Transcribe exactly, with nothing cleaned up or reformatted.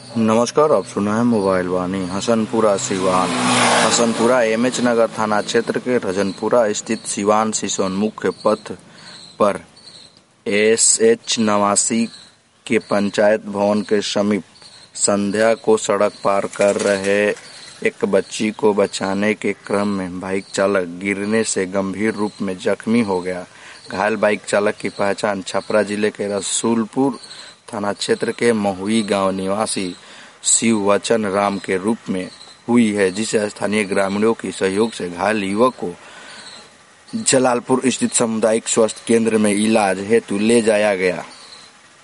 नमस्कार, आप सुना है मोबाइल वाणी। हसनपुरा सिवान। हसनपुरा एमएच नगर थाना क्षेत्र के रजनपुरा स्थित सिवान सिसोन मुख्य पथ पर एस एच नवासी के पंचायत भवन के समीप संध्या को सड़क पार कर रहे एक बच्ची को बचाने के क्रम में बाइक चालक गिरने से गंभीर रूप में जख्मी हो गया। घायल बाइक चालक की पहचान छपरा जिले के रसूलपुर थाना क्षेत्र के महुई गांव निवासी शिववचन राम के रूप में हुई है, जिसे स्थानीय ग्रामीणों की सहयोग से घायल युवक को जलालपुर स्थित सामुदायिक स्वास्थ्य केंद्र में इलाज हेतु ले जाया गया।